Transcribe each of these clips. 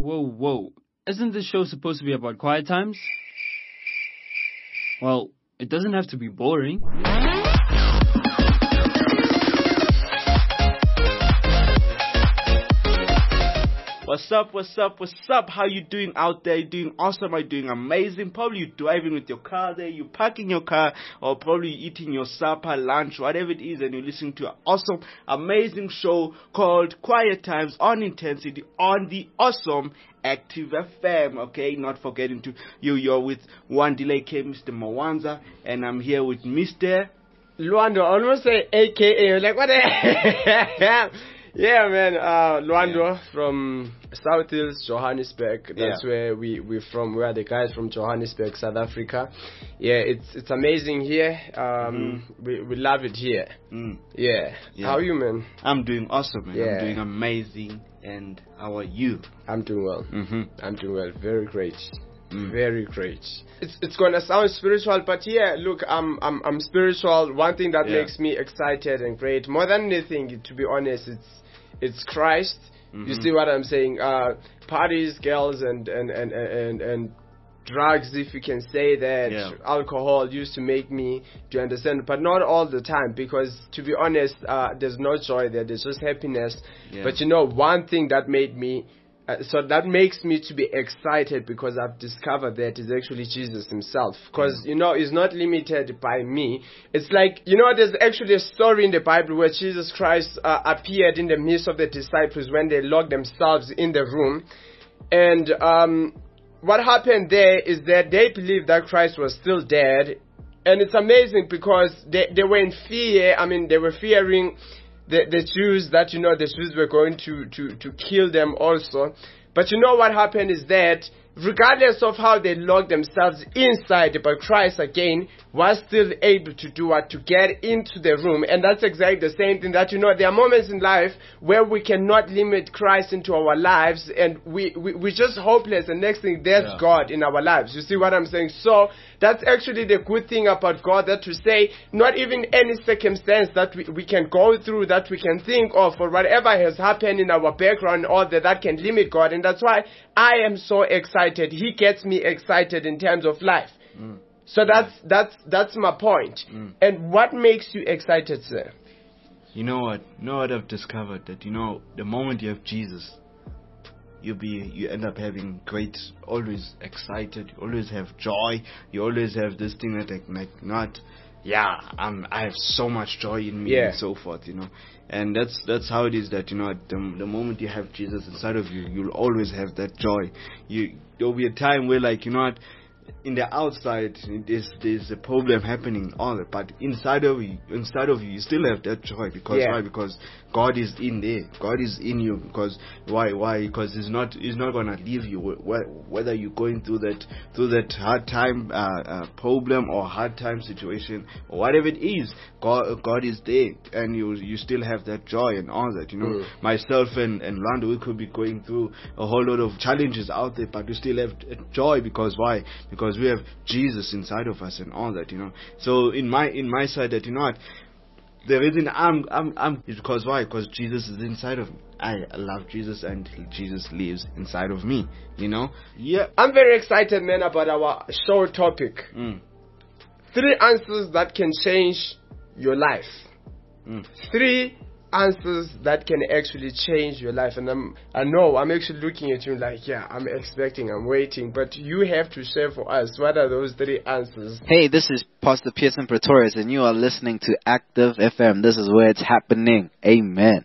whoa. Isn't this show supposed to be about quiet times? Well, it doesn't have to be boring. What's up? How you doing out there? You doing awesome? Are you doing amazing? Probably you're driving with your car there, you're parking your car, or probably eating your supper, lunch, whatever it is, and you're listening to an awesome, amazing show called Quiet Times on Intensity on the awesome Active FM, okay? Not forgetting to you're with one delay K, Mr. Mwanza, and I'm here with Mr. Luando. I almost say AKA, like what the hell? Yeah, man, Luando from South Hills, Johannesburg. That's where we're from. We are the guys from Johannesburg, South Africa. Yeah, it's amazing here. We love it here. Yeah. How are you, man? I'm doing awesome, man. Yeah. I'm doing amazing. And how are you? I'm doing well. I'm doing well. Very great. Very great. It's gonna sound spiritual, but yeah, look, I'm spiritual. One thing that makes me excited and great, more than anything, to be honest, it's Christ. You see what I'm saying? Parties, girls, and drugs, if you can say that. Alcohol used to make me to understand, but not all the time, because to be honest, there's no joy there. There's just happiness. But you know, one thing that made me so that makes me to be excited, because I've discovered that is actually Jesus himself. Because, you know, it's not limited by me. It's like, you know, there's actually a story in the Bible where Jesus Christ appeared in the midst of the disciples when they locked themselves in the room. And what happened there is that they believed that Christ was still dead. And it's amazing because they were in fear. I mean, they were fearing the Jews, that, you know, the Jews were going to kill them also. But you know what happened is that regardless of how they locked themselves inside, but Christ again was still able to do what? To get into the room. And that's exactly the same thing, that, you know, there are moments in life where we cannot limit Christ into our lives, and we're just hopeless, and next thing, there's God in our lives. You see what I'm saying? So that's actually the good thing about God, that to say, not even any circumstance that we can go through, that we can think of, or whatever has happened in our background, all that can limit God. And that's why I am so excited. He gets me excited in terms of life. So that's my point. And what makes you excited, sir? You know what I've discovered? That, you know, the moment you have Jesus, you end up having always excited, you always have joy, you always have this thing that I have so much joy in me and so forth, you know. And that's how it is, that, you know, the moment you have Jesus inside of you, you'll always have that joy. There'll be a time where, like, you know what, in the outside there's a problem happening, all that, but inside of you you still have that joy. Because why? Because God is in there. God is in you. Because why? Because He's not gonna leave you, whether you're going through that hard time problem or hard time situation or whatever it is. God is there, and you still have that joy and all that, you know. Myself and Lando, we could be going through a whole lot of challenges out there, but we still have joy. Because why? Because we have Jesus inside of us and all that, you know. So in my side, that, you know what, the reason I'm is because why? Because Jesus is inside of me. I love Jesus, and Jesus lives inside of me, you know. Yeah, I'm very excited, man, about our show topic. 3 answers that can change your life. 3 answers that can actually change your life. And I know I'm actually looking at you like, I'm expecting, I'm waiting, but you have to share for us, what are those 3 answers? Hey, this is Pastor Pearson Pretorius, and you are listening to Active FM. This is where it's happening. Amen.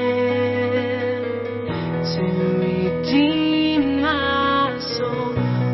To redeem my soul.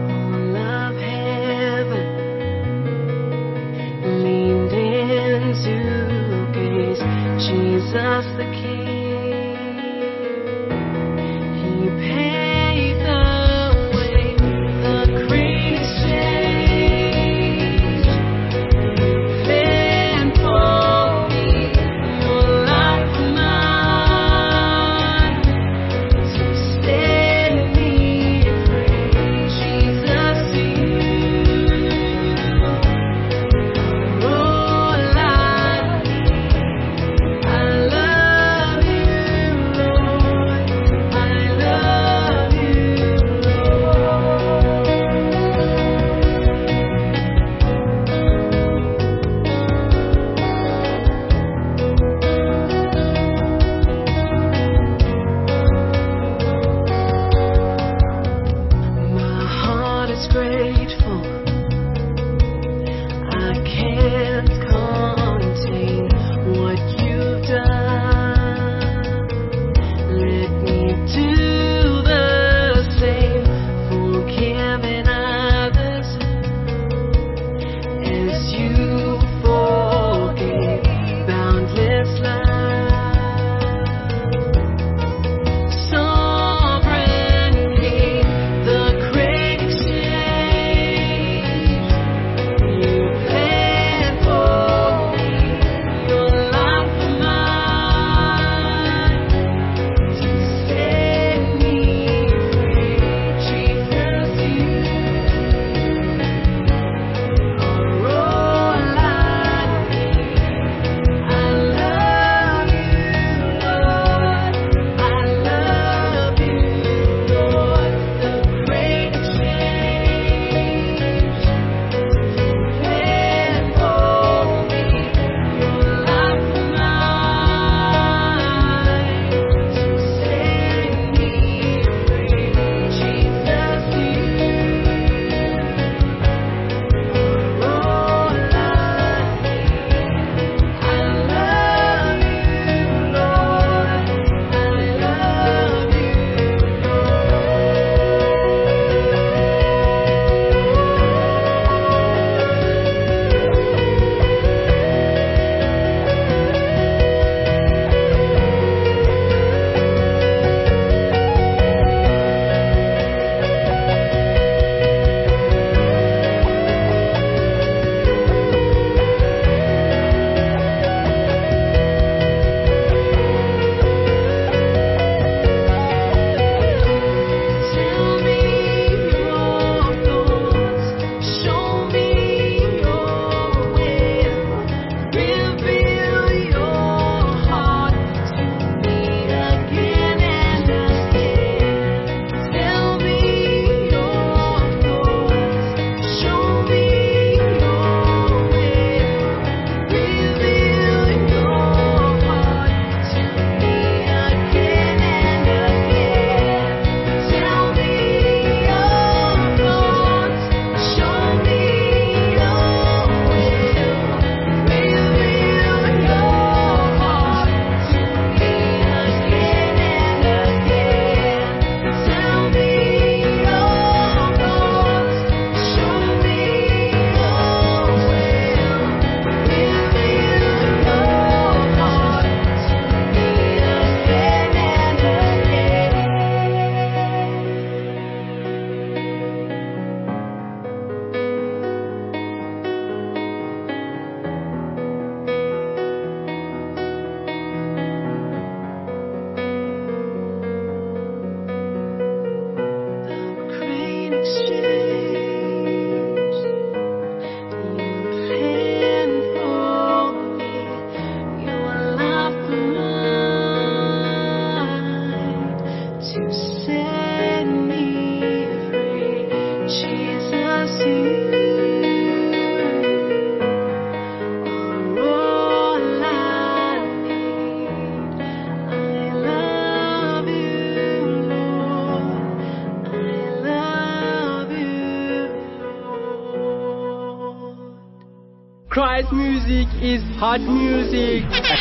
Christ music is hot music.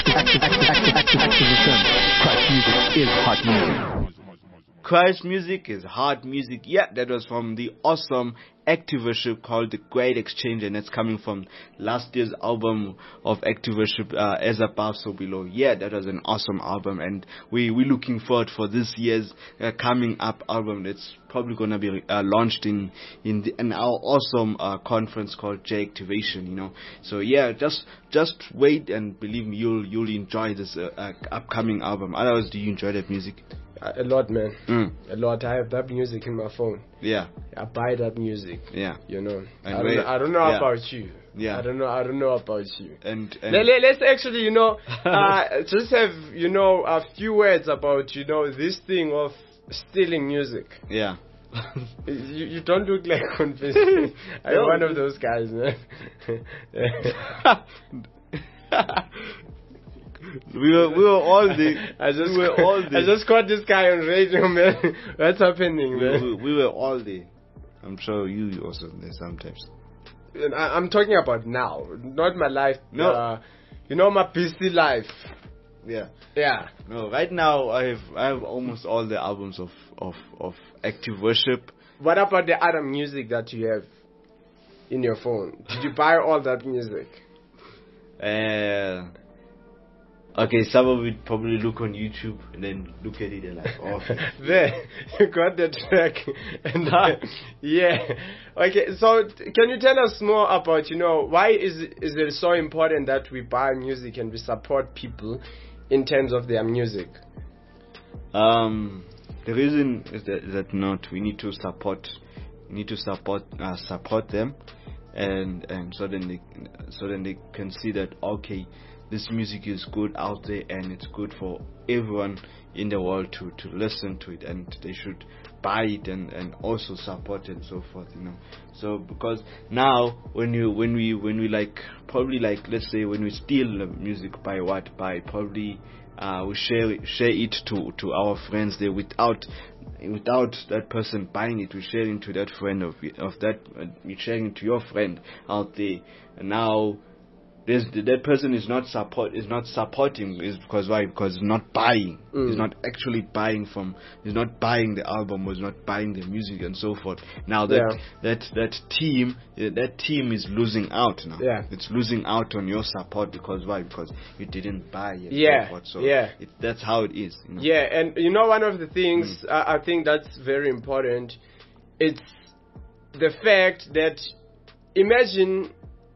Christ music is hot music. Christ music is hard music. Yeah, that was from the awesome Active Worship called The Great Exchange, and it's coming from last year's album of Active Worship, As Above, So Below. Yeah, that was an awesome album, and we're looking forward for this year's coming up album. It's probably going to be launched in our awesome conference called J Activation, you know. So yeah, just wait, and believe me, you'll enjoy this upcoming album. Otherwise, do you enjoy that music? A lot, man. A lot. I have that music in my phone. Yeah. I buy that music. Yeah. You know. And I don't know about you. Yeah. I don't know about you. And let's actually, you know, just have, you know, a few words about, you know, this thing of stealing music. Yeah. You don't look like convinced. I'm one of those guys, man. We were all the. I just caught this guy on radio, man. What's happening, man? We were all the. I'm sure you also there sometimes. I'm talking about now, not my life. No, you know, my PC life. Yeah. Yeah. No, right now I have almost all the albums of Active Worship. What about the other music that you have in your phone? Did you buy all that music? Okay, someone would probably look on YouTube and then look at it and like, oh. There, you got the track. And yeah. Okay, so can you tell us more about, you know, why is it so important that we buy music and we support people in terms of their music? The reason is that not we need to support them, and so then they can see that, okay, this music is good out there and it's good for everyone in the world to listen to it, and they should buy it and also support it and so forth, you know. So because now when we like, probably like, let's say when we steal the music, by probably we share it to our friends there without that person buying it. We share it to that friend of that, we sharing it to your friend out there, and now that person is not supporting. Is because why? Because he's not buying. He's not actually buying he's not buying the album, or he's not buying the music and so forth. Now that team is losing out now. Yeah. It's losing out on your support, because why? Because you didn't buy it. Yeah. So yeah. That's how it is. You know? Yeah, and you know, one of the things I think that's very important, it's the fact that, imagine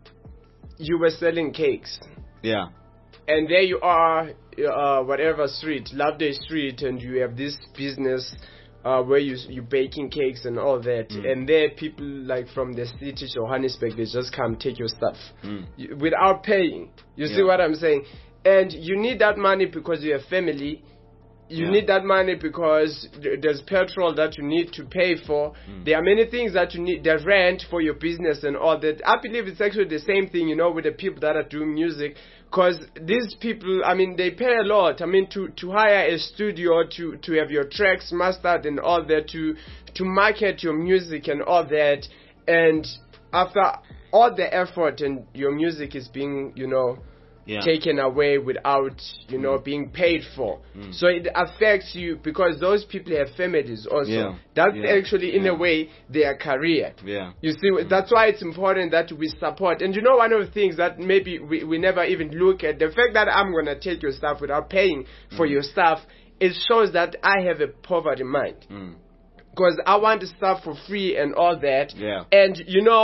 you were selling cakes. Yeah. And there you are, whatever street, Loveday Street, and you have this business where you're baking cakes and all that. And there people like from the city, Johannesburg, they just come take your stuff without paying. You see what I'm saying? And you need that money because you have family. You need that money because there's petrol that you need to pay for. There are many things that you need, the rent for your business and all that. I believe it's actually the same thing, you know, with the people that are doing music. Because these people, I mean, they pay a lot. I mean, to hire a studio, to have your tracks mastered and all that, to market your music and all that. And after all the effort and your music is being, you know, taken away without, you know, being paid for. So it affects you, because those people have families also. That's actually, in a way, their career. You see, that's why it's important that we support. And you know, one of the things that maybe we never even look at, the fact that I'm going to take your stuff without paying for your stuff, it shows that I have a poverty mind. Because I want the stuff for free and all that. And, you know,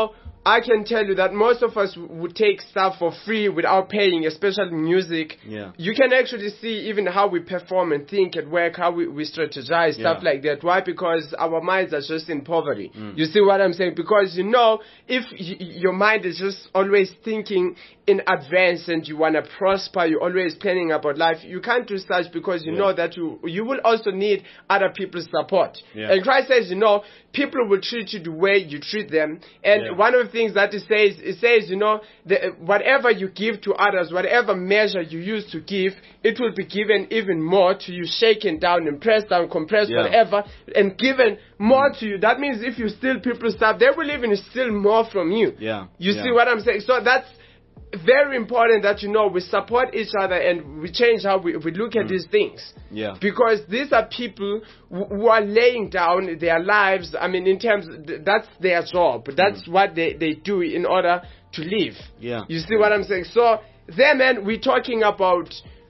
I can tell you that most of us would take stuff for free without paying, especially music. Yeah. You can actually see even how we perform and think at work, how we strategize, stuff like that. Why? Because our minds are just in poverty. You see what I'm saying? Because, if your mind is just always thinking in advance and you want to prosper, you're always planning about life, you can't do such because you know that you will also need other people's support. Yeah. And Christ says, people will treat you the way you treat them. And one of the things that it says, whatever you give to others, whatever measure you use to give, it will be given even more to you, shaken down and pressed down, compressed, whatever, and given more to you. That means if you steal people's stuff, they will even steal more from you. Yeah. You see what I'm saying? So that's very important that we support each other and we change how we look at these things. Yeah. Because these are people who are laying down their lives. I mean, in terms, that's their job. That's what they do in order to live. Yeah. You see what I'm saying? So there, man, we're talking about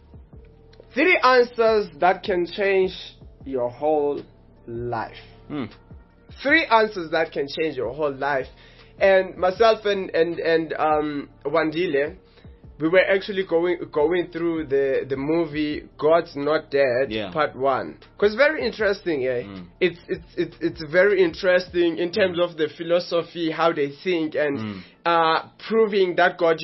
3 answers that can change your whole life. 3 answers that can change your whole life. And myself and Wandile, we were actually going through the movie God's Not Dead, Part 1. Because very interesting, It's very interesting in terms of the philosophy, how they think, and proving that God,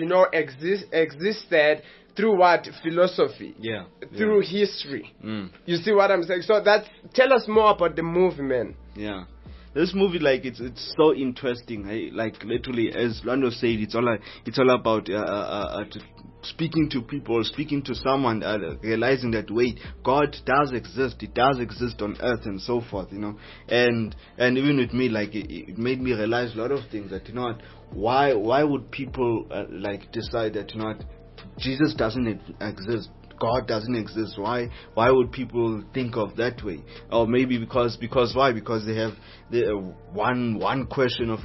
existed through what? Philosophy. Yeah. Through history. You see what I'm saying? So tell us more about the movie, man. Yeah. This movie, it's so interesting. Literally, as Lando said, it's all about speaking to people, speaking to someone, realizing that God does exist. It does exist on earth and so forth, And even with me, it made me realize a lot of things. That why would people decide that Jesus doesn't exist? God doesn't exist. Why would people think of that way? Or maybe because why? Because they have one question of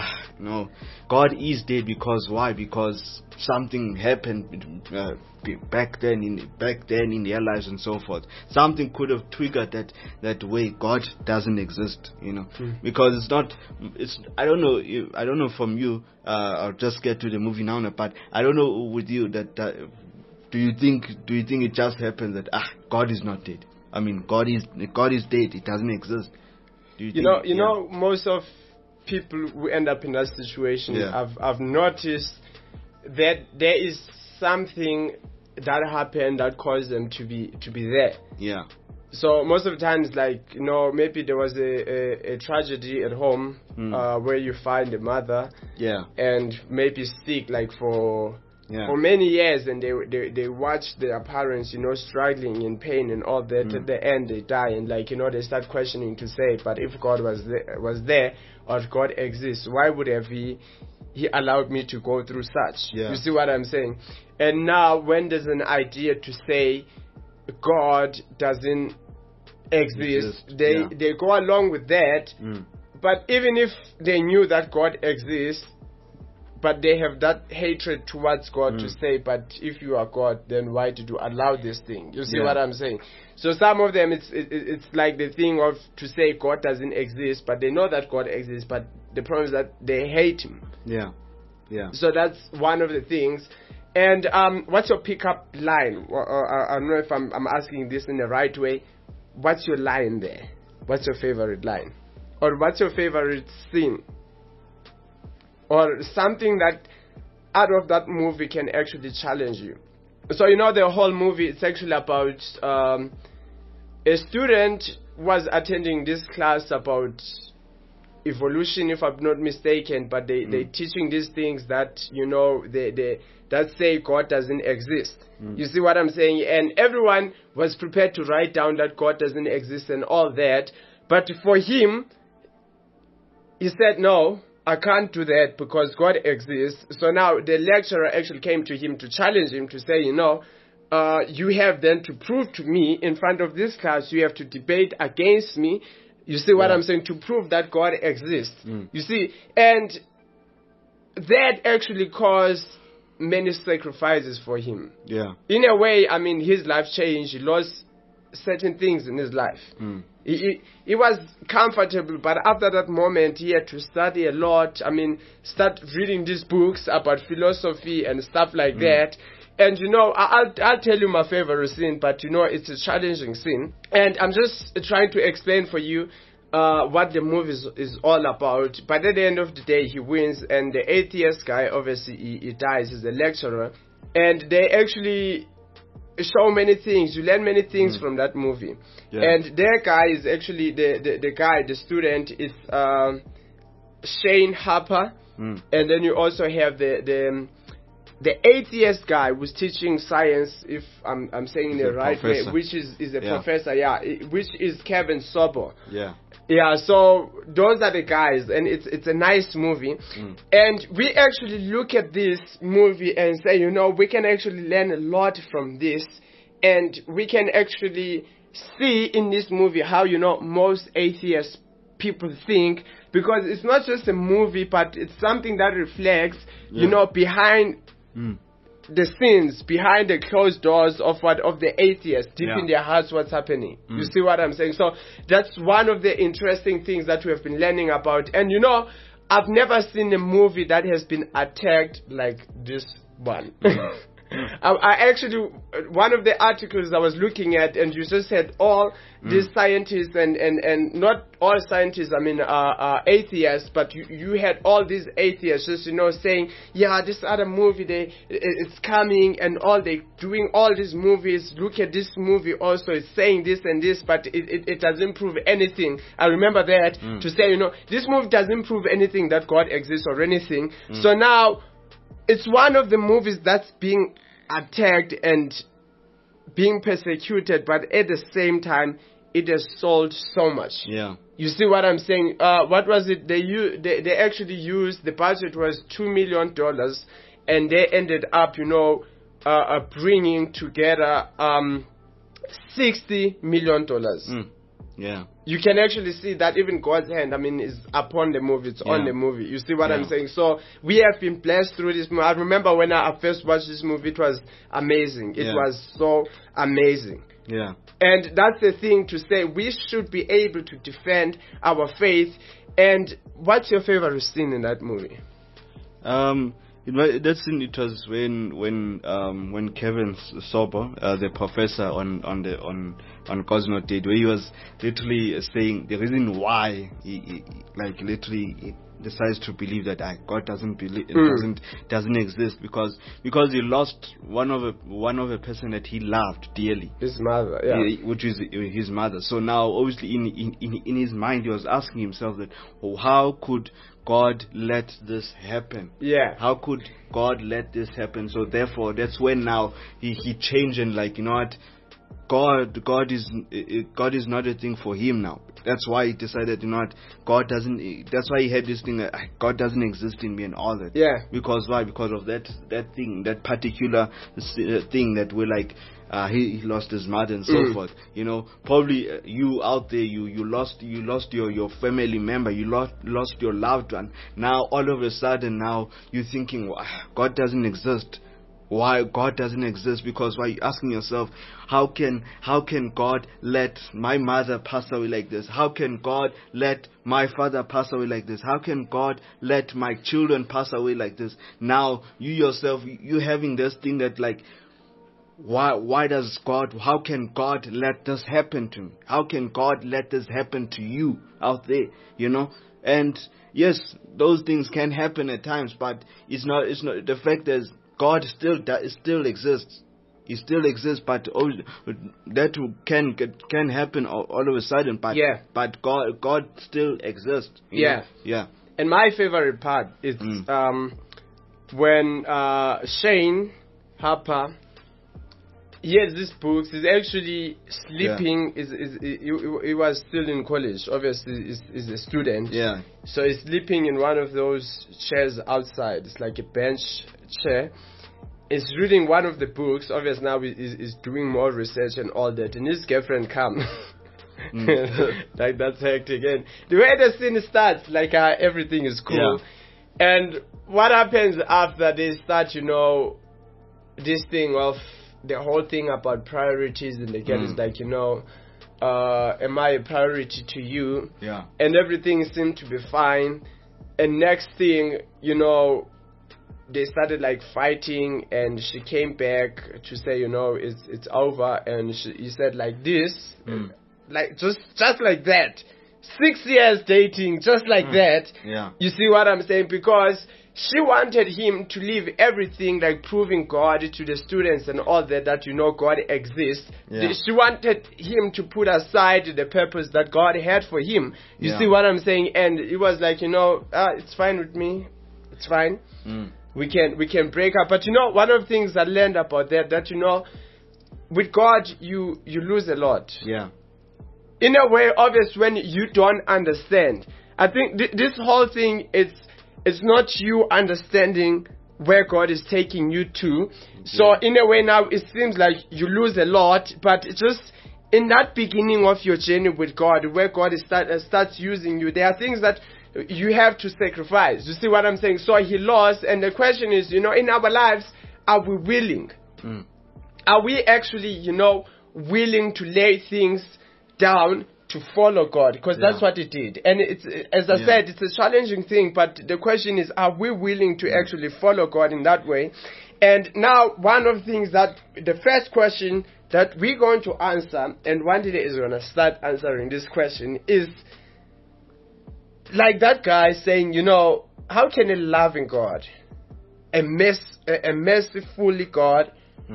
God is dead because why? Because something happened back then in their lives and so forth. Something could have triggered that way. God doesn't exist, because I don't know from you. I'll just get to the movie now, but I don't know with you that. Do you think it just happened that God is not dead? I mean, God is dead. It doesn't exist. Do you think, most of people who end up in that situation, I've noticed that there is something that happened that caused them to be there. Yeah. So most of the times, maybe there was a tragedy at home where you find a mother, and maybe sick for many years, and they watch their parents, struggling in pain and all that. At the end, they die, and they start questioning to say, but if God was there, or if God exists, why would He allowed me to go through such? You see what I'm saying? And now, when there's an idea to say God doesn't exist, they go along with that. But even if they knew that God exists, but they have that hatred towards God to say, but if you are God, then why did you allow this thing? You see what I'm saying? So some of them, it's like the thing of to say God doesn't exist, but they know that God exists, but the problem is that they hate Him. Yeah. So that's one of the things. And what's your pickup line? I don't know if I'm asking this in the right way. What's your line there? What's your favorite line? Or what's your favorite scene? Or something that out of that movie can actually challenge you. So the whole movie, it's actually about a student was attending this class about evolution, if I'm not mistaken, but they're teaching these things that that say God doesn't exist. You see what I'm saying? And everyone was prepared to write down that God doesn't exist and all that, but for him, he said, no, I can't do that because God exists. So now the lecturer actually came to him to challenge him to say, you have then to prove to me in front of this class, you have to debate against me. You see what I'm saying? To prove that God exists. You see, and that actually caused many sacrifices for him. Yeah. In a way, his life changed. He lost certain things in his life. He was comfortable, but after that moment, he had to study a lot. I mean, start reading these books about philosophy and stuff like that. And I'll tell you my favorite scene, but it's a challenging scene. And I'm just trying to explain for you what the movie is all about. But at the end of the day, he wins, and the atheist guy, obviously, he dies. He's a lecturer. And they actually show many things. You learn many things from that movie. Yeah. And their guy is actually, the student is Shane Harper. And then you also have the atheist guy who's teaching science, if I'm saying it the right way, which is a professor, which is Kevin Sorbo. Yeah, so those are the guys, and it's a nice movie. And we actually look at this movie and say, we can actually learn a lot from this, and we can actually see in this movie how, most atheist people think, because it's not just a movie, but it's something that reflects, behind the scenes, behind the closed doors of the atheists, deep in their hearts, what's happening. You see what I'm saying? So that's one of the interesting things that we have been learning about. And I've never seen a movie that has been attacked like this one. I actually, one of the articles I was looking at, and you just had all these scientists, and not all scientists, I mean, atheists, but you had all these atheists just, saying, this other movie, it's coming, and they doing all these movies, look at this movie also, it's saying this and this, but it doesn't prove anything. I remember that, to say, this movie doesn't prove anything that God exists or anything. So now, it's one of the movies that's being attacked and being persecuted, but at the same time, it has sold so much. Yeah. You see what I'm saying? What was it? They actually used, the budget was $2 million, and they ended up, bringing together $60 million. Yeah. You can actually see that even God's hand, is upon the movie. It's on the movie. You see what I'm saying? So we have been blessed through this movie. I remember when I first watched this movie, it was amazing. It was so amazing. Yeah. And that's the thing to say. We should be able to defend our faith. And what's your favorite scene in that movie? That scene, it was when Kevin Sorbo, the professor on Cosmo Date, where he was literally saying the reason why he literally decides to believe that God doesn't exist because he lost one of a person that he loved dearly, his mother, which is his mother. So now, obviously, in his mind, he was asking himself that, how could God let this happen? Yeah. How could God let this happen? So therefore, that's when now he changed and what? God is not a thing for him now. That's why he decided, what? God doesn't. That's why he had this thing that God doesn't exist in me and all that. Yeah. Because why? Because of that thing, that particular thing that we're he lost his mother and so forth. Probably you out there, you lost your family member, you lost your loved one. Now all of a sudden, now you're thinking, God doesn't exist. Why God doesn't exist? Because why you're asking yourself, how can God let my mother pass away like this? How can God let my father pass away like this? How can God let my children pass away like this? Now you yourself, you having this thing that why does God, how can God let this happen to me? How can God let this happen to you out there? And yes, those things can happen at times, but it's not the fact is God still exists. He still exists, but that can happen all of a sudden. But but God still exists. Yeah. And my favorite part is when Shane Harper, he has these books. He's actually sleeping. He was still in college. Obviously, he's a student. Yeah. So he's sleeping in one of those chairs outside. It's like a bench chair. He's reading one of the books. Obviously, now he's doing more research and all that. And his girlfriend comes. That's hectic. And the way the scene starts, everything is cool. Yeah. And what happens after they start, this thing of the whole thing about priorities, and the girl is like, am I a priority to you? Yeah. And everything seemed to be fine. And next thing, they started like fighting, and she came back to say, it's over. And he said like this, like just like that. 6 years dating, just like that. Yeah. You see what I'm saying? Because she wanted him to leave everything, like proving God to the students and all that God exists. Yeah. She wanted him to put aside the purpose that God had for him. You see what I'm saying? And it was like, it's fine with me. It's fine. We can break up. But one of the things I learned about that with God, you lose a lot. Yeah. In a way, obvious when you don't understand. I think this whole thing, it's not you understanding where God is taking you to. So in a way now, it seems like you lose a lot, but it's just in that beginning of your journey with God, where God starts using you, there are things that you have to sacrifice. You see what I'm saying? So he lost, and the question is, in our lives, are we willing? Are we actually, willing to lay things down to follow God? Because that's what it did. And it's, as I said, it's a challenging thing, but the question is, are we willing to actually follow God in that way? And now, one of the things that, the first question that we're going to answer, and one day is going to start answering this question, is like that guy saying, how can a loving God, a merciful God,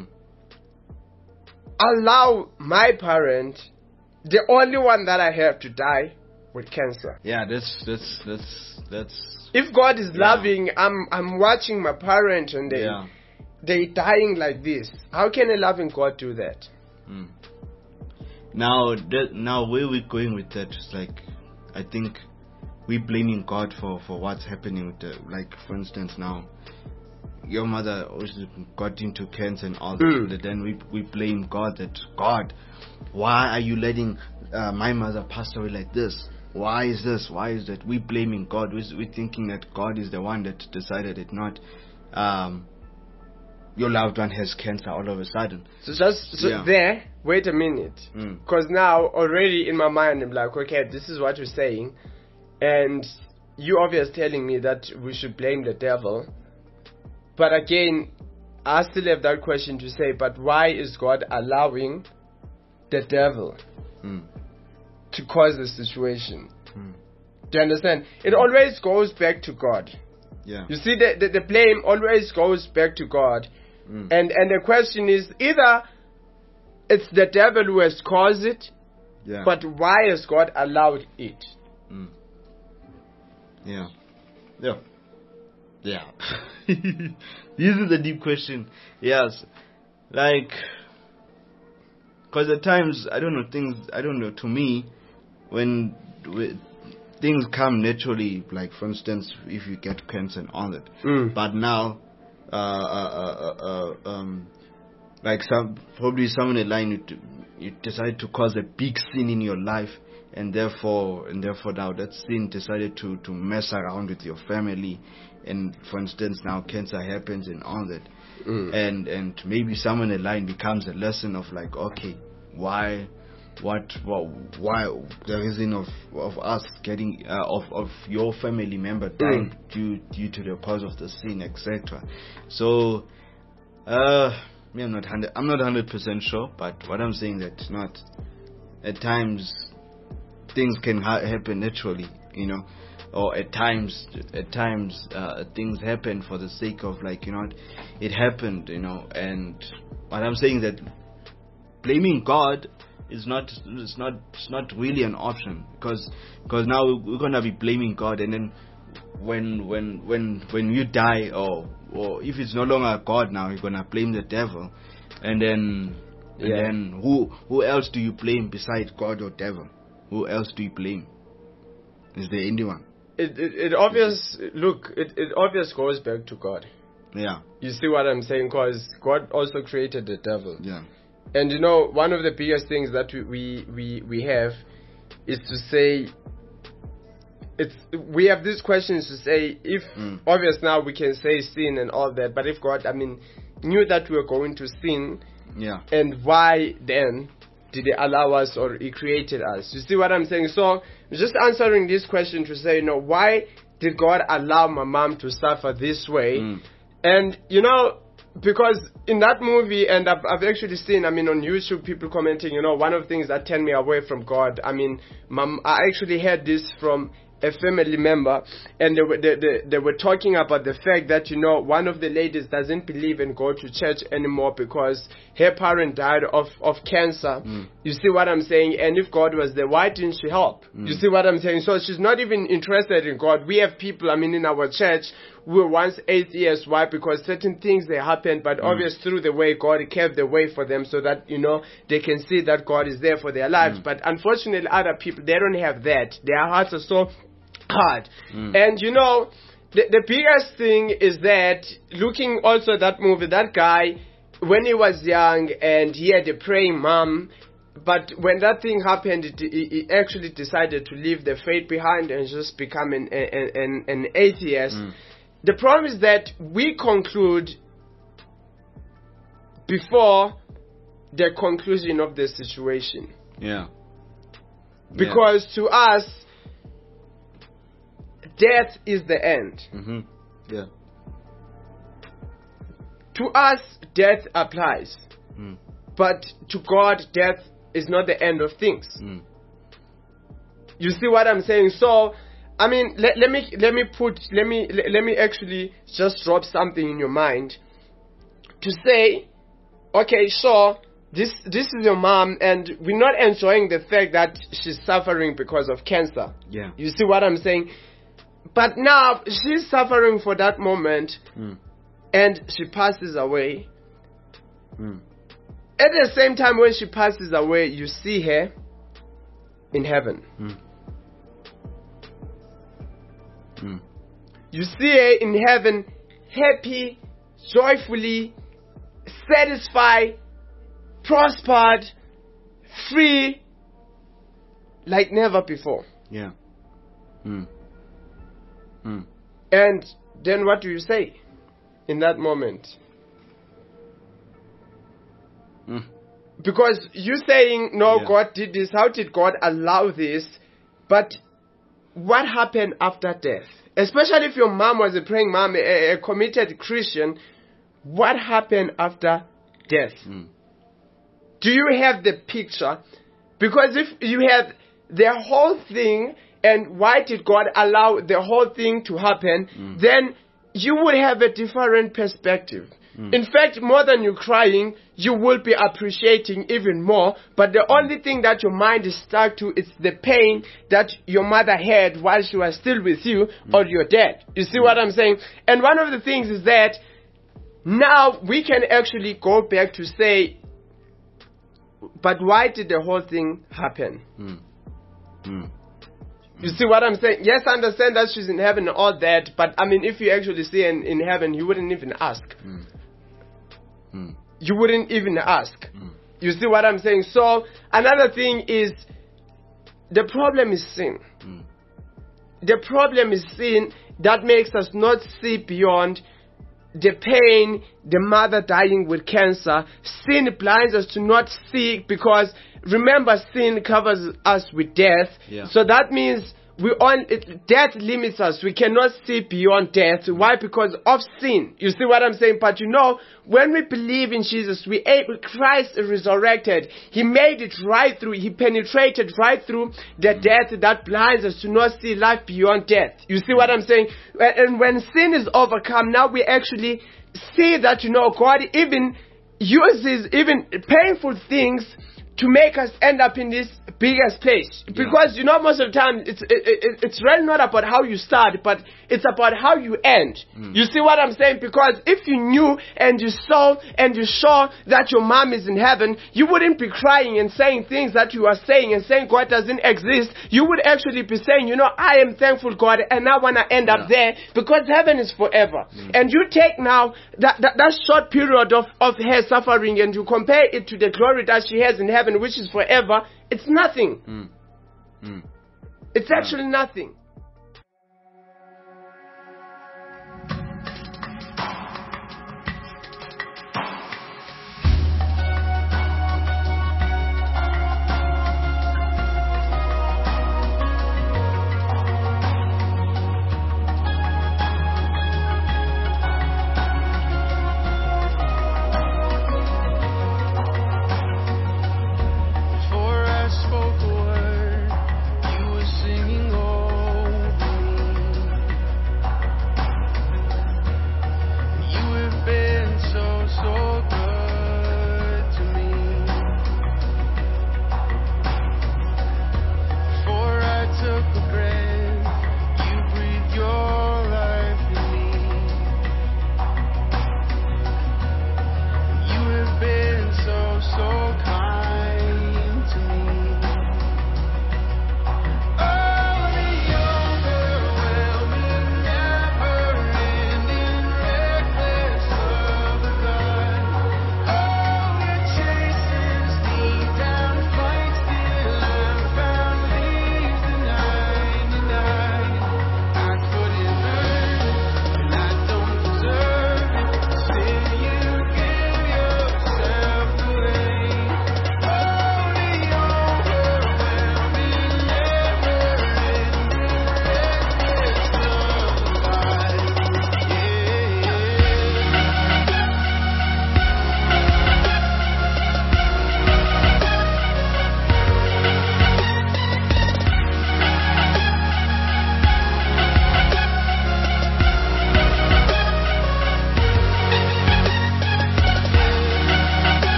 allow my parent, the only one that I have, to die with cancer? Yeah, that's. If God is loving, I'm watching my parent and they dying like this. How can a loving God do that? Now where we're going with that is like, I think we're blaming God for what's happening with like, for instance, now your mother also got into cancer and all that. Then we blame God, that God, why are you letting my mother pass away like this? Why is this? Why is that? We're blaming God. We're thinking that God is the one that decided it, not your loved one has cancer all of a sudden. There, wait a minute. Because now already in my mind I'm like, okay, this is what you're saying. And you obviously telling me that we should blame the devil. But again, I still have that question to say, but why is God allowing the devil to cause the situation? Do you understand? It always goes back to God. Yeah. You see, the blame always goes back to God. And the question is, either it's the devil who has caused it, but why has God allowed it? Yeah. This is a deep question. Yes. Like, because at times, to me, when things come naturally, like for instance, if you get cancer and all that, but now, like someone in line, you decide to cause a big sin in your life, and therefore now that sin decided to mess around with your family, and for instance now cancer happens and all that, and maybe someone in line becomes a lesson of like, okay, why the reason of us getting of your family member dying due to the cause of the sin, etc. So I'm not 100% sure, but what I'm saying that not at times things can happen naturally, or at times things happen for the sake of like, it happened, and what I'm saying that blaming God is not really an option, because now we're gonna be blaming God, and then when you die, or if it's no longer God, now you're gonna blame the devil, and then who else do you blame besides God or devil? Who else do you blame? Is there anyone? It obvious goes back to God. Yeah. You see what I'm saying? Because God also created the devil. Yeah. And one of the biggest things that we have is to say, we have these questions to say, if obvious now we can say sin and all that, but if God, knew that we were going to sin, Yeah. And why then did He allow us, or He created us? You see what I'm saying? So, just answering this question to say, why did God allow my mom to suffer this way? And, because in that movie, and I've actually seen, on YouTube, people commenting, one of the things that turned me away from God, I actually heard this from a family member, and they were talking about the fact that, one of the ladies doesn't believe and go to church anymore because her parent died of cancer. You see what I'm saying? And if God was there, why didn't she help? You see what I'm saying? So she's not even interested in God. We have people, in our church, who were once atheists. Why? Because certain things, they happened, but obviously through the way, God kept the way for them so that, they can see that God is there for their lives. But unfortunately, other people, they don't have that. Their hearts are so hard. And the biggest thing is that, looking also at that movie, that guy, when he was young and he had a praying mom, but when that thing happened, he actually decided to leave the faith behind and just become an atheist. The problem is that we conclude before the conclusion of the situation. Yeah. Because to us, death is the end. Yeah. To us, death applies. But to God, death is not the end of things. You see what I'm saying? So, let me actually just drop something in your mind to say, okay, so this is your mom, and we're not enjoying the fact that she's suffering because of cancer. Yeah. You see what I'm saying? But now she's suffering for that moment, and she passes away. At the same time, when she passes away, you see her in heaven. You see her in heaven, happy, joyfully, satisfied, prospered, free, like never before. Yeah. And then what do you say in that moment? Because you're saying, no, God did this. How did God allow this? But what happened after death? Especially if your mom was a praying mom, a committed Christian, what happened after death? Do you have the picture? Because if you have the whole thing, and why did God allow the whole thing to happen, then you would have a different perspective. In fact, more than you crying, you will be appreciating even more. But the only thing that your mind is stuck to is the pain that your mother had while she was still with you, or your dad. You see what I'm saying? And one of the things is that now we can actually go back to say, but why did the whole thing happen? You see what I'm saying? Yes, I understand that she's in heaven and all that, but if you actually see her in heaven, you wouldn't even ask. You wouldn't even ask. You see what I'm saying? So, another thing is, the problem is sin. The problem is sin that makes us not see beyond the pain, the mother dying with cancer. Sin blinds us to not see, because remember, sin covers us with death. So that means death limits us. We cannot see beyond death. Why? Because of sin. You see what I'm saying? But when we believe in Jesus, Christ resurrected. He made it right through. He penetrated right through the death that blinds us to not see life beyond death. You see what I'm saying? And when sin is overcome, now we actually see that, God even uses even painful things to make us end up in this biggest place. Because, most of the time, it's really not about how you start, but it's about how you end. You see what I'm saying? Because if you knew and you saw and you saw that your mom is in heaven, you wouldn't be crying and saying things that you are saying and saying God doesn't exist. You would actually be saying, I am thankful, God, and I want to end up there, because heaven is forever. And you take now that short period of her suffering and you compare it to the glory that she has in heaven, which is forever. It's nothing. It's actually nothing.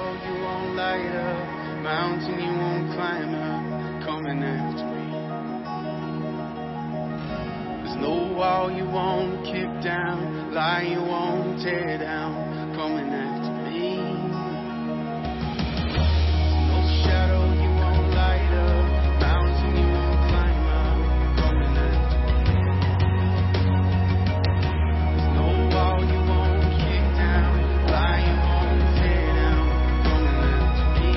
you won't light up, mountain you won't climb up, coming after me. There's no wall you won't kick down, lie you won't tear down, coming after me. There's no shadow you won't light up, mountain you won't climb up, coming after me. There's no wall you won't kick down, lie you won't tear down, coming after me.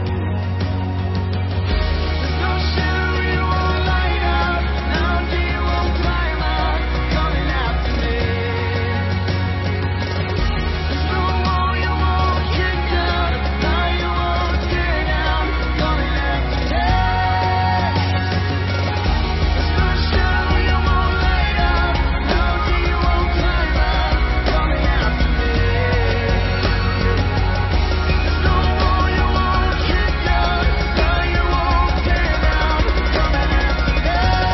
There's no shadow you won't light up, mountain you won't climb up, coming after me. There's no wall you won't kick down, lie you won't tear down, coming after me. There's no shadow you won't light up, mountain you won't climb up, coming after me. There's no wall you won't kick down, lie you won't tear down, coming after me.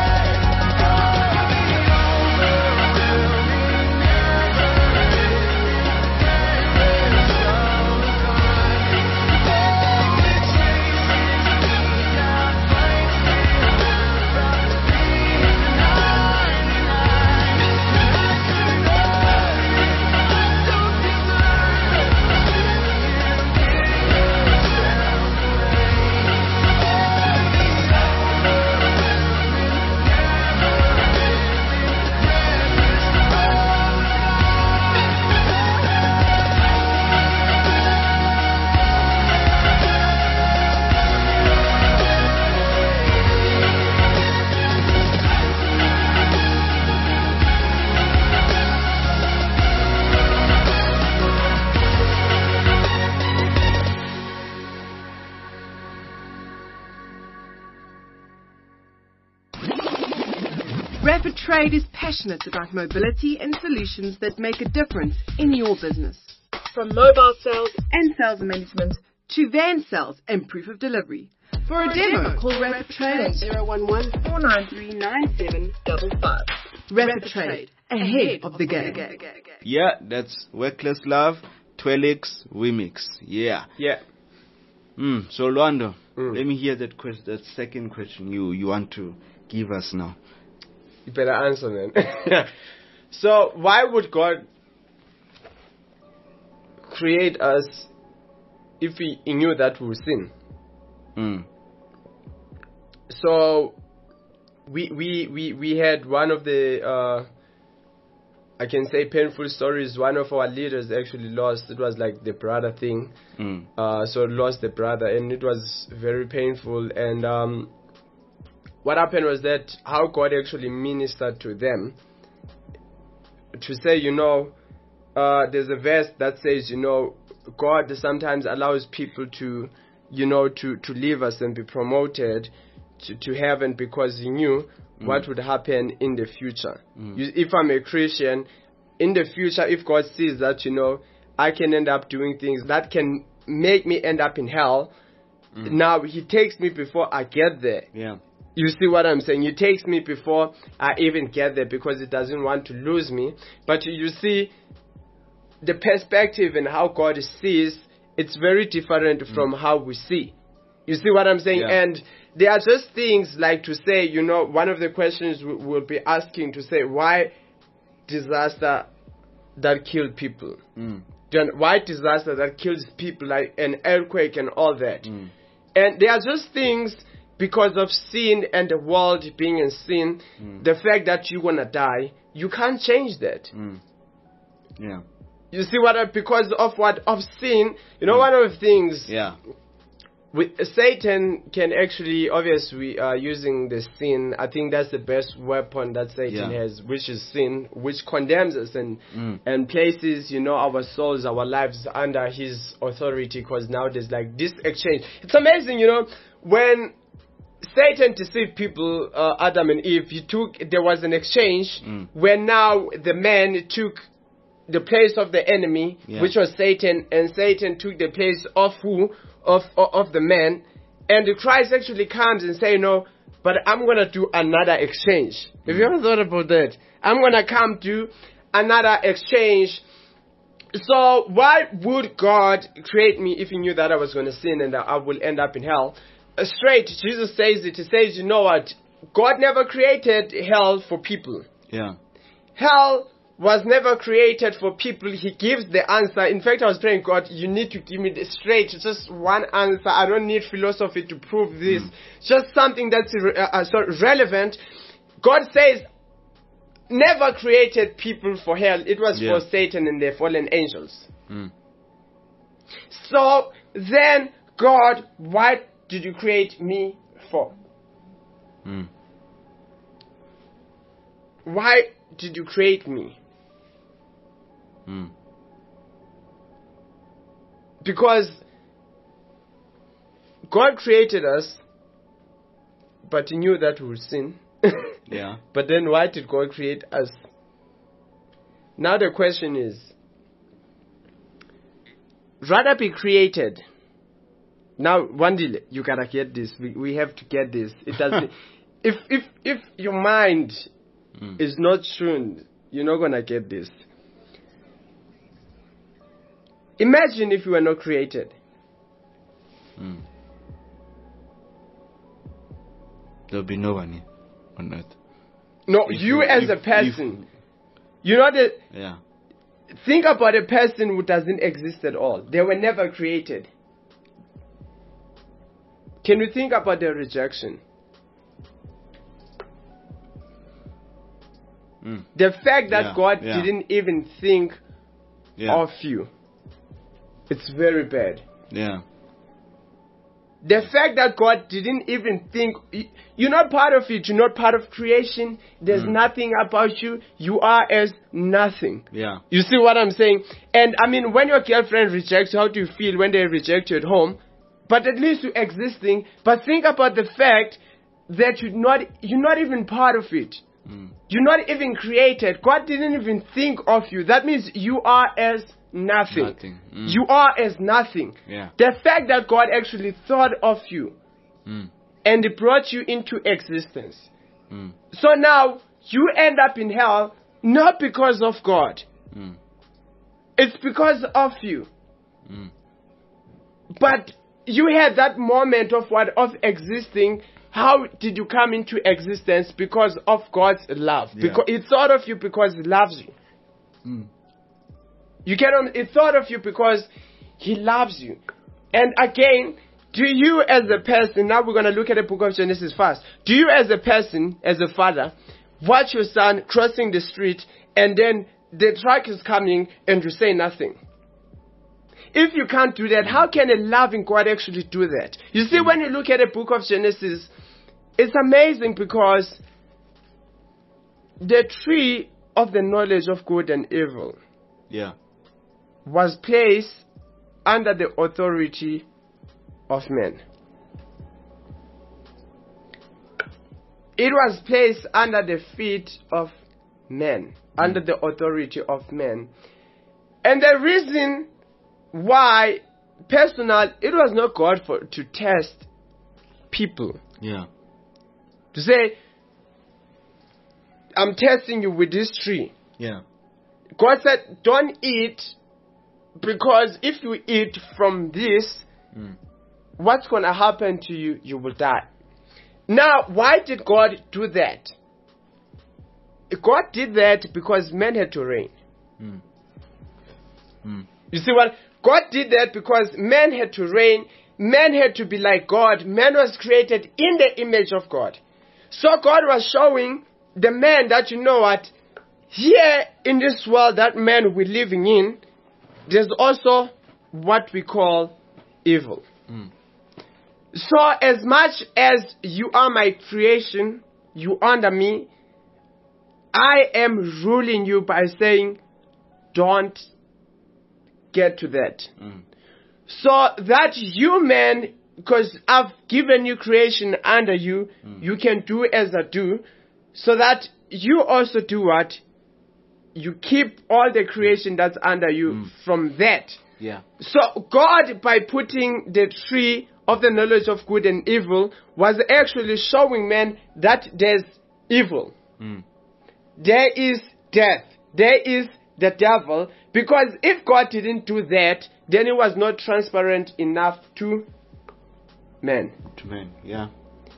Rapid Trade is passionate about mobility and solutions that make a difference in your business. From mobile sales and sales management to van sales and proof of delivery. For a demo, call Rapid Trade on 011-493-9755. Rapid Trade, ahead of the game. Yeah, that's Reckless Love, Twelix Remix. Yeah. Yeah. So Luando, let me hear that second question you want to give us now. You better answer, man. So, why would God create us if He knew that we would sin? So, we had one of the I can say painful stories. One of our leaders actually lost. It was like the brother thing. So lost the brother, and it was very painful. And what happened was that how God actually ministered to them to say, there's a verse that says, God sometimes allows people to leave us and be promoted to heaven because He knew what would happen in the future. If I'm a Christian, in the future, if God sees that, I can end up doing things that can make me end up in hell, now He takes me before I get there. Yeah. You see what I'm saying? He takes me before I even get there because He doesn't want to lose me. But you see, the perspective and how God sees, it's very different from how we see. You see what I'm saying? Yeah. And there are just things like to say, one of the questions we'll be asking to say, why disaster that killed people? Why disaster that kills people, like an earthquake and all that? And there are just things because of sin and the world being in sin, the fact that you're going to die, you can't change that. Yeah. You see because of sin, one of the things, Satan can actually, obviously, using the sin, I think that's the best weapon that Satan has, which is sin, which condemns us and places, our souls, our lives under his authority, because now there's like this exchange. It's amazing, when Satan deceived people, Adam and Eve, there was an exchange where now the man took the place of the enemy, which was Satan, and Satan took the place of who? Of the man. And Christ actually comes and say, no, but I'm going to do another exchange. Have you ever thought about that? I'm going to come to another exchange So why would God create me if he knew that I was going to sin and that I will end up in hell? Straight, Jesus says it. He says, you know what? God never created hell for people. Yeah. Hell was never created for people. He gives the answer. In fact, I was praying, God, you need to give me the straight, just one answer. I don't need philosophy to prove this. Just something that's relevant. God says, never created people for hell. It was for Satan and the fallen angels. So then, God, what did you create me for? Why did you create me? Because God created us, but he knew that we would sin. Yeah. But then why did God create us? Now the question is, rather be created. Now, Wandile, you gotta get this. We have to get this. It doesn't. if your mind is not tuned, you're not gonna get this. Imagine if you were not created. There'll be no one on earth. No, you as a person. You know that. Yeah. Think about a person who doesn't exist at all. They were never created. Can you think about their rejection? The fact that God didn't even think of you. It's very bad. Yeah. The fact that God didn't even think, you're not part of it, you're not part of creation, there's nothing about you, you are as nothing. Yeah. You see what I'm saying? And I mean, when your girlfriend rejects you, how do you feel when they reject you at home? But at least you're existing. But think about the fact that you're not even part of it. You're not even created. God didn't even think of you. That means you are as nothing. You are as nothing. Yeah. The fact that God actually thought of you and brought you into existence. So now you end up in hell not because of God. It's because of you. But you had that moment of existing. How did you come into existence? Because of God's love. Because He thought of you because He loves you. He thought of you because He loves you. And again, do you as a person, now we're going to look at the book of Genesis first. Do you as a person, as a father, watch your son crossing the street and then the truck is coming and you say nothing? If you can't do that, how can a loving God actually do that? You see, when you look at the book of Genesis, it's amazing because the tree of the knowledge of good and evil was placed under the authority of men. It was placed under the feet of men, under the authority of men. And the reason why, personal, it was not God to test people. Yeah. To say, I'm testing you with this tree. Yeah. God said, don't eat, because if you eat from this, what's going to happen to you? You will die. Now, why did God do that? God did that because men had to reign. You see what? God did that because men had to reign. Men had to be like God. Man was created in the image of God. So God was showing the man that, you know what, here in this world that man we're living in, there's also what we call evil. So as much as you are my creation, you under me, I am ruling you by saying, don't get to that. So that you, man, because I've given you creation under you, you can do as I do, so that you also do what? You keep all the creation that's under you from that. Yeah. So God, by putting the tree of the knowledge of good and evil, was actually showing man that there's evil. There is death. There is the devil, because if God didn't do that, then He was not transparent enough to men. To men, yeah.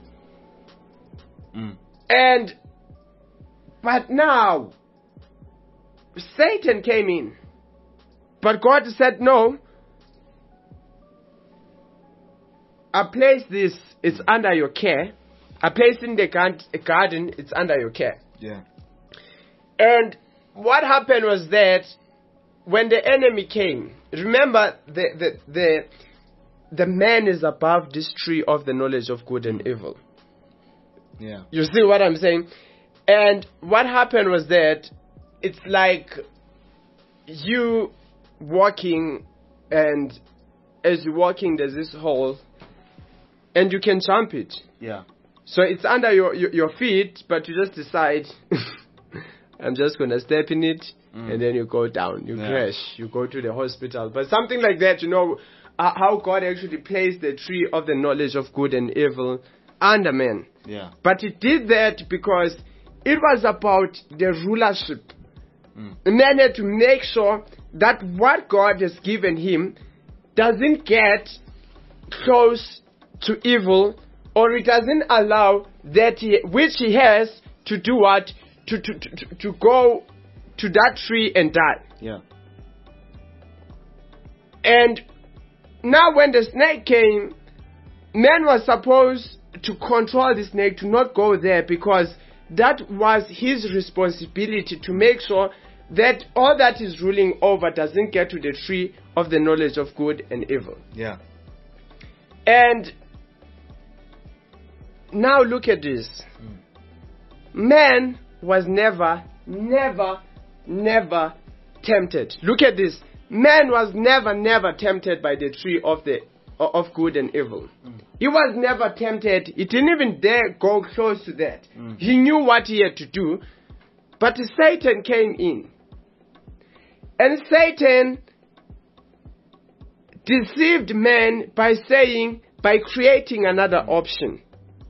But now, Satan came in. But God said, no, I place this, it's under your care. I placed in the garden, it's under your care. Yeah. And what happened was that when the enemy came, remember the man is above this tree of the knowledge of good and evil. Yeah. You see what I'm saying? And what happened was that it's like you walking, and as you're walking, there's this hole, and you can jump it. Yeah. So it's under your feet, but you just decide, I'm just going to step in it, and then you go down, you crash, you go to the hospital. But something like that, how God actually placed the tree of the knowledge of good and evil under man. Yeah. But He did that because it was about the rulership. Man had to make sure that what God has given him doesn't get close to evil, or it doesn't allow that which he has to do what? To go to that tree and die. Yeah. And now when the snake came, man was supposed to control the snake, to not go there, because that was his responsibility, to make sure that all that is ruling over doesn't get to the tree of the knowledge of good and evil. Yeah. And now look at this. Man was never tempted. Look at this. Man was never tempted by the tree of good and evil. He was never tempted. He didn't even dare go close to that. He knew what he had to do. But Satan came in. And Satan deceived man by creating another option.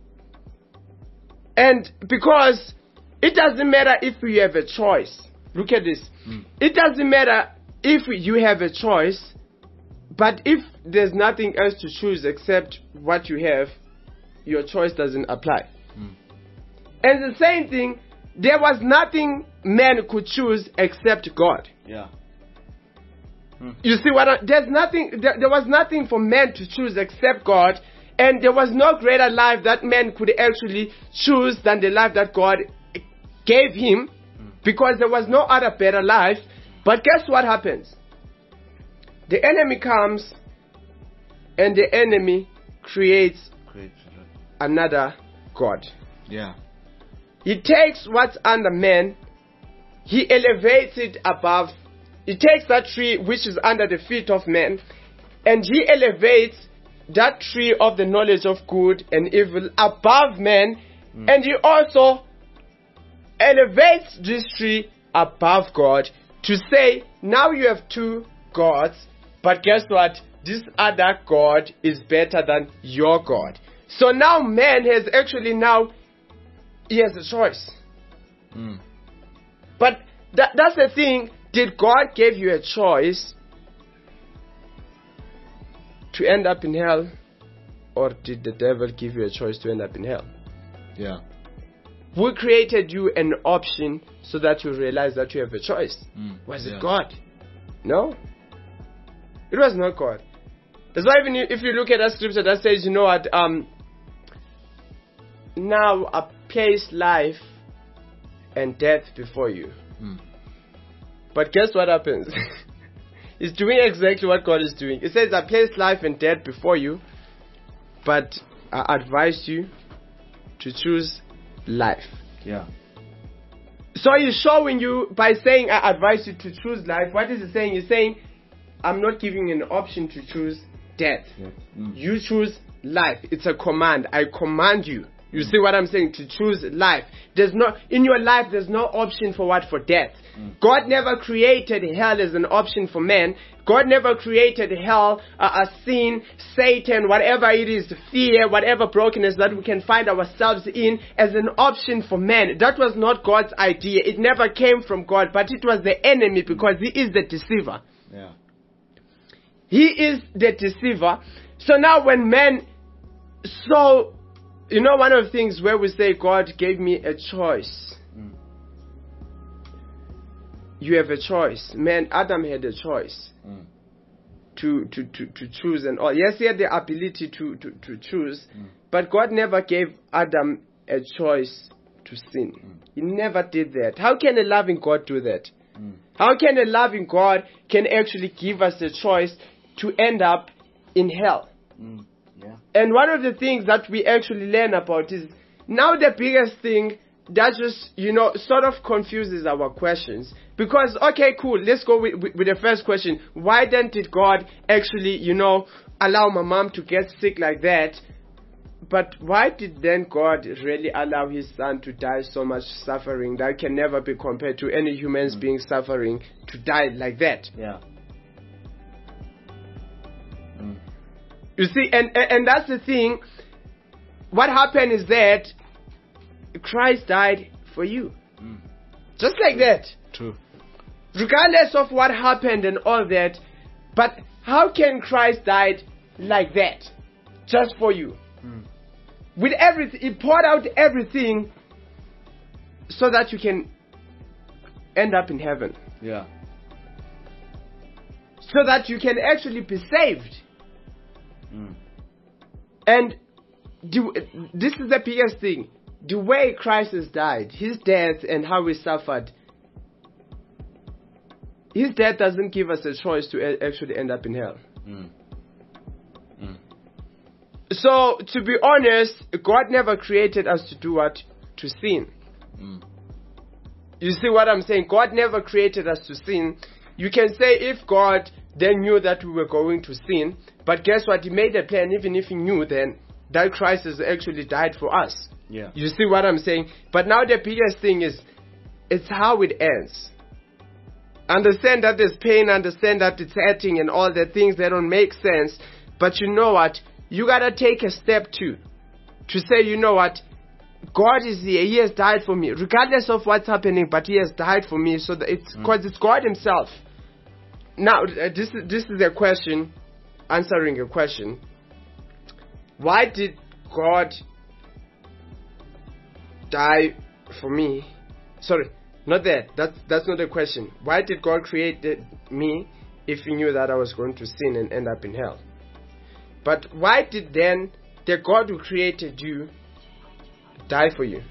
And because it doesn't matter if you have a choice. Look at this. It doesn't matter if you have a choice, but if there's nothing else to choose except what you have, your choice doesn't apply. And the same thing, there was nothing man could choose except God. Yeah. You see there was nothing for man to choose except God, and there was no greater life that man could actually choose than the life that God gave him, because there was no other better life. But guess what happens? The enemy comes, and the enemy creates another God. Yeah. He takes what's under man, he elevates it above. He takes that tree which is under the feet of man, and he elevates that tree of the knowledge of good and evil above man, and he also elevates this tree above God, to say, now you have two gods, but guess what? This other God is better than your God. So now man has actually he has a choice. But that's the thing. Did God give you a choice to end up in hell, or did the devil give you a choice to end up in hell? Yeah. Who created you an option so that you realize that you have a choice? Was it God? No. It was not God. That's why even if you look at that scripture that says, now I place life and death before you. But guess what happens? It's doing exactly what God is doing. It says, I place life and death before you, but I advise you to choose life. Yeah. So he's showing you, by saying I advise you to choose life, what is he saying? He's saying, I'm not giving you an option to choose death. You choose life. It's a command. I command you You see what I'm saying? To choose life. In your life, there's no option for what? For death. God never created hell as an option for man. God never created hell, sin, Satan, whatever it is, fear, whatever brokenness that we can find ourselves in as an option for man. That was not God's idea. It never came from God, but it was the enemy because he is the deceiver. Yeah. He is the deceiver. So now when man saw, one of the things where we say God gave me a choice. You have a choice. Man, Adam had a choice to choose and all. Yes, he had the ability to choose, but God never gave Adam a choice to sin. He never did that. How can a loving God do that? How can a loving God can actually give us a choice to end up in hell? Yeah. And one of the things that we actually learn about is now the biggest thing that just, sort of confuses our questions. Because, okay, cool, let's go with the first question. Why then did God actually, allow my mom to get sick like that? But why did then God really allow his son to die so much suffering that can never be compared to any human being suffering to die like that? Yeah. You see, and that's the thing. What happened is that Christ died for you. Just like that. True. Regardless of what happened and all that. But how can Christ die like that? Just for you. With everything, he poured out everything so that you can end up in heaven. Yeah. So that you can actually be saved. And this is the biggest thing. The way Christ has died, his death and how he suffered, his death doesn't give us a choice to actually end up in hell. So, to be honest, God never created us to do what? To sin. You see what I'm saying? God never created us to sin. You can say if God then knew that we were going to sin, but guess what? He made a plan even if he knew then that Christ has actually died for us. Yeah. You see what I'm saying? But now the biggest thing is, it's how it ends. Understand that there's pain, understand that it's hurting and all the things that don't make sense. But you know what? You gotta take a step to say, you know what? God is here. He has died for me. Regardless of what's happening, but he has died for me. So that it's because it's God himself. Now, this is a question, answering a question. Why did God die for me? Sorry, not that. That's not the question. Why did God create me if he knew that I was going to sin and end up in hell? But why did then the God who created you die for you?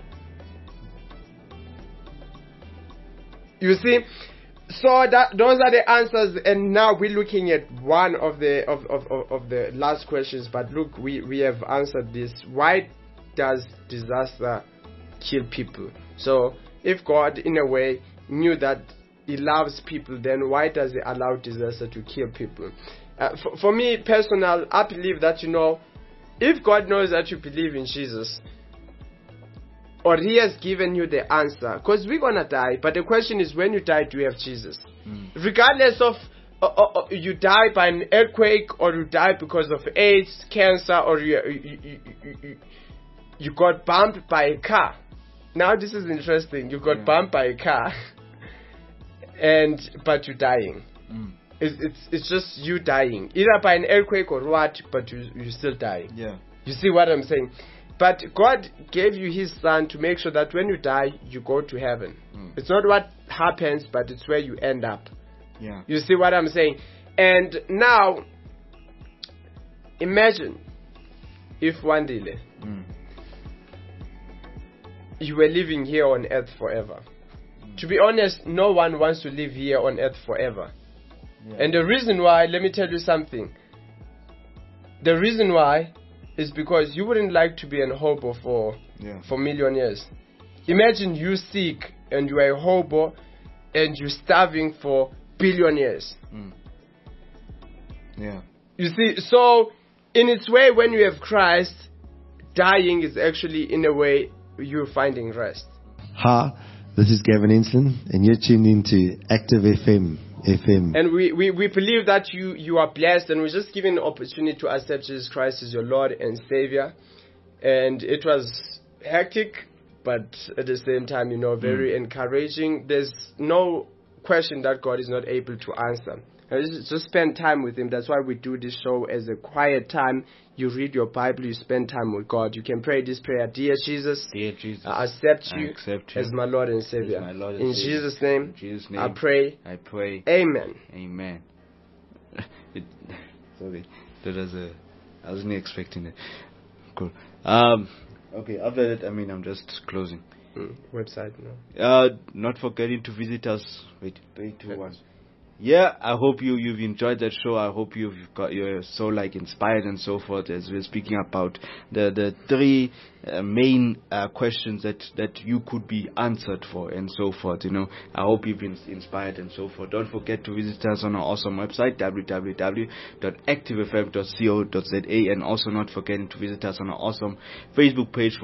You see, so those are the answers, and now we're looking at one of the last questions. But look, we have answered this. Why does disaster kill people? So if God, in a way, knew that he loves people, then why does he allow disaster to kill people? For me, personal, I believe that, if God knows that you believe in Jesus, or he has given you the answer, because we're going to die, but the question is, when you die, do you have Jesus? Regardless of you die by an earthquake, or you die because of AIDS, cancer, or you got bumped by a car. Now this is interesting. You got bumped by a car, but you're dying. It's just you dying, either by an earthquake or what, but you're still dying. Yeah. You see what I'm saying? But God gave you his son to make sure that when you die, you go to heaven. It's not what happens, but it's where you end up. Yeah. You see what I'm saying? And now, imagine if one day you were living here on earth forever. To be honest, no one wants to live here on earth forever. Yeah. And the reason why, let me tell you something. The reason why is because you wouldn't like to be a hobo for million years. Imagine you sick and you are a hobo and you're starving for billion years. Yeah. You see, so in its way, when you have Christ, dying is actually, in a way, you're finding rest. Hi, this is Gavin Enslin, and you're tuned into Active FM. And we believe that you are blessed, and we're just given an opportunity to accept Jesus Christ as your Lord and Savior. And it was hectic, but at the same time, very encouraging. There's no question that God is not able to answer. Just spend time with Him. That's why we do this show as a quiet time. You read your Bible, you spend time with God. You can pray this prayer: Dear Jesus, I accept you as my Lord and Savior. In Jesus' name, I pray. Amen. Amen. Sorry, I wasn't expecting it. Cool. Okay, after that, I'm just closing. Website, no. Not forgetting to visit us. Wait, 3, 2, 1. Yeah, I hope you've enjoyed that show. I hope you're so inspired and so forth, as we're speaking about the 3 main questions that you could be answered for and so forth. I hope you've been inspired and so forth. Don't forget to visit us on our awesome website, www.activefm.co.za, and also not forgetting to visit us on our awesome Facebook page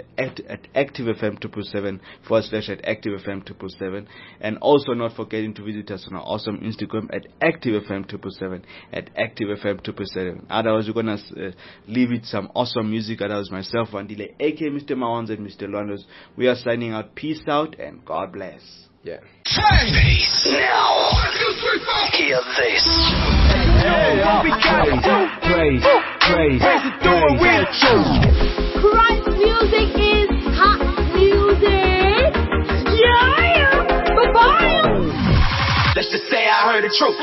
/ActiveFM247 and also not forgetting to visit us on our awesome Instagram at ActiveFM247 at ActiveFM247. Otherwise, we're gonna leave it some awesome music. Otherwise, myself, Wandile, aka Mr. Mawans and Mr. Londos, we are signing out. Peace out and God bless. Yeah. Peace. Now, hear this. Praise. Christ music is hot music. Yeah. Bye-bye. Let's just say I heard the truth.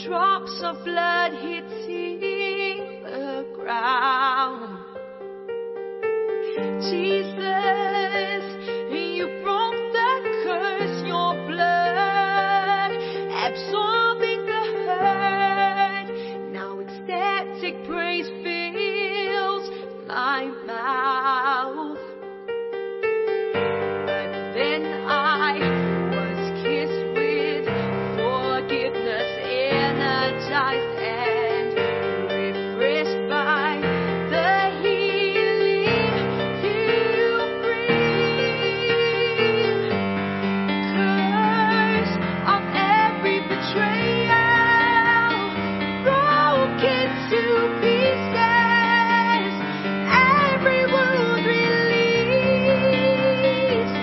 drops of blood hitting the ground. Jesus, you broke the curse, your blood absorbing the hurt. Now ecstatic praise fills my mouth. But then I was kissed with forgiveness, energized and refreshed by the healing you bring. Curse of every betrayal broken to pieces, every wound released.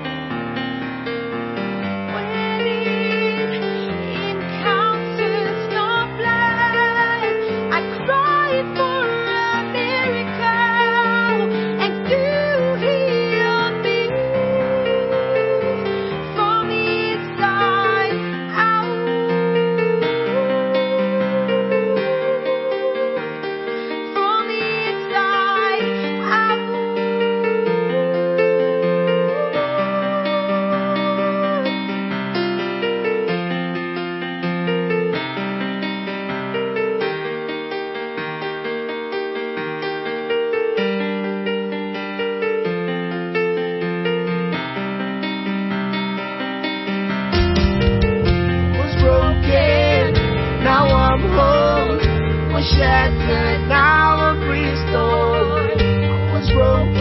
When it encounters your blood, I cried for a miracle, and you healed me from the inside out. From the inside out. Was broken, now I'm whole. Was shattered, now I'm restored. Was broken.